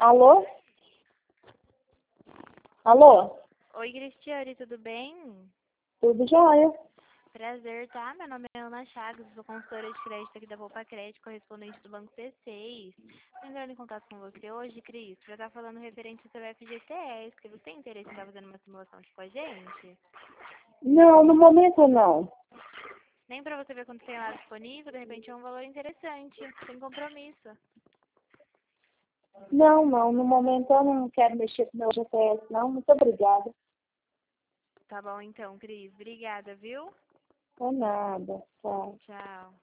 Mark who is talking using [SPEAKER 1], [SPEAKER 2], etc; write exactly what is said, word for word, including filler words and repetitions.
[SPEAKER 1] Alô? Alô?
[SPEAKER 2] Oi, Cristiane, tudo bem?
[SPEAKER 1] Tudo jóia?
[SPEAKER 2] Prazer, tá? Meu nome é Ana Chagas, sou consultora de crédito aqui da Poupa Crédito, correspondente do Banco C seis. Estou entrando em contato com você hoje, Cris, para estar falando referente ao seu F G T S, que você tem interesse em estar fazendo uma simulação aqui com a gente?
[SPEAKER 1] Não, no momento não.
[SPEAKER 2] Nem para você ver quando tem lá disponível, de repente é um valor interessante, sem compromisso.
[SPEAKER 1] Não, não, no momento eu não quero mexer com meu G P S, não. Muito obrigada.
[SPEAKER 2] Tá bom então, Cris. Obrigada, viu?
[SPEAKER 1] Por nada. Tchau.
[SPEAKER 2] Tchau.